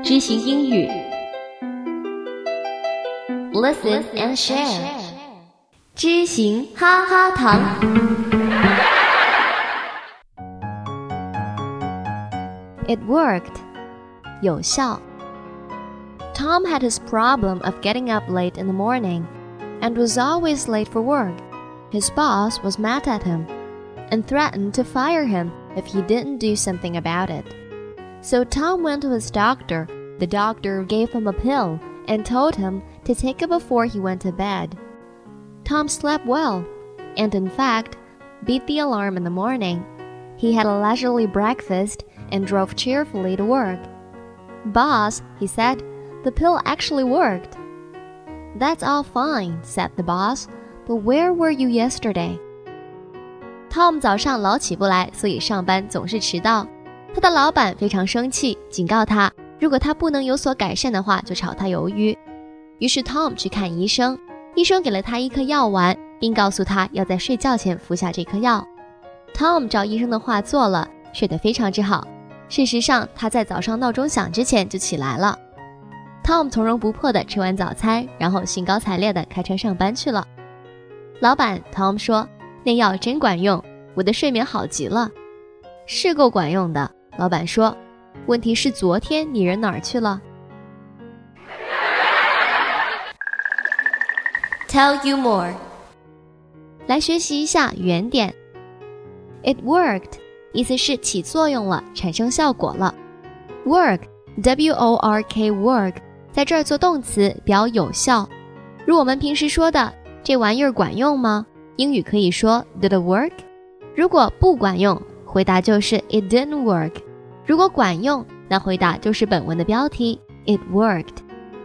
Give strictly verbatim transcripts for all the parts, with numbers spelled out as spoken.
知行英语 Listen and share 知行哈哈堂 It worked 有效 Tom had his problem of getting up late in the morning and was always late for work. His boss was mad at him and threatened to fire him if he didn't do something about it. So Tom went to his doctor. The doctor gave him a pill and told him to take it before he went to bed. Tom slept well and, in fact, beat the alarm in the morning. He had a leisurely breakfast and drove cheerfully to work. Boss, he said, the pill actually worked. That's all fine, said the boss, but where were you yesterday? Tom 早上老起不来，所以上班总是迟到。他的老板非常生气，警告他，如果他不能有所改善的话，就炒他鱿鱼。于是 Tom 去看医生，医生给了他一颗药丸，并告诉他要在睡觉前服下这颗药。Tom 照医生的话做了，睡得非常之好。事实上，他在早上闹钟响之前就起来了。Tom 从容不迫地吃完早餐，然后兴高采烈地开车上班去了。老板 Tom 说，那药真管用，我的睡眠好极了。是够管用的，老板说，问题是昨天你人哪儿去了？ Tell you more 来学习一下原点。 It worked 意思是起作用了，产生效果了。 Work W O R K work 在这儿做动词表有效，如我们平时说的这玩意儿管用吗？英语可以说 Did it work？ 如果不管用，回答就是 It didn't work。 如果管用，那回答就是本文的标题 It worked。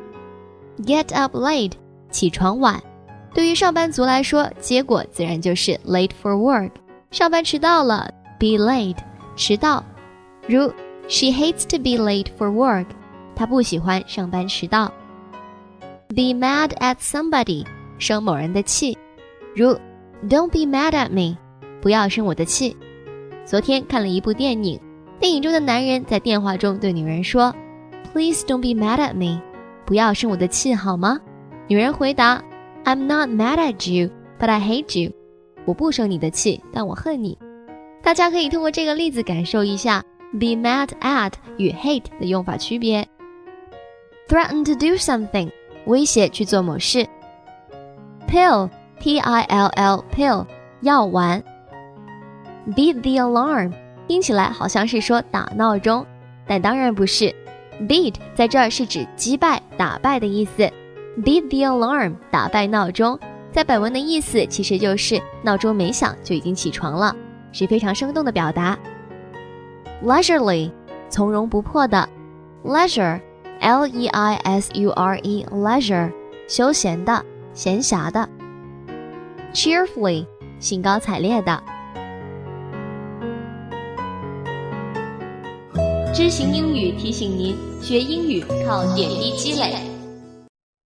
Get up late 起床晚，对于上班族来说，结果自然就是 late for work。 上班迟到了 be late 迟到，如 She hates to be late for work， 她不喜欢上班迟到。 Be mad at somebody 生某人的气，如 Don't be mad at me 不要生我的气。昨天看了一部电影，电影中的男人在电话中对女人说 Please don't be mad at me 不要生我的气好吗？女人回答 I'm not mad at you, but I hate you 我不生你的气，但我恨你。大家可以通过这个例子感受一下 be mad at 与 hate 的用法区别。 Threaten to do something 威胁去做某事。 Pill P I L L pill 药丸。 Beat the alarm 听起来好像是说打闹钟，但当然不是。 Beat 在这儿是指击败打败的意思， Beat the alarm 打败闹钟，在本文的意思其实就是闹钟没响就已经起床了，是非常生动的表达。 Leisurely 从容不迫的。 Leisure L E I S U R E leisure 休闲的闲暇的。 Cheerfully 兴高采烈的。知行英语提醒您，学英语靠点滴积累。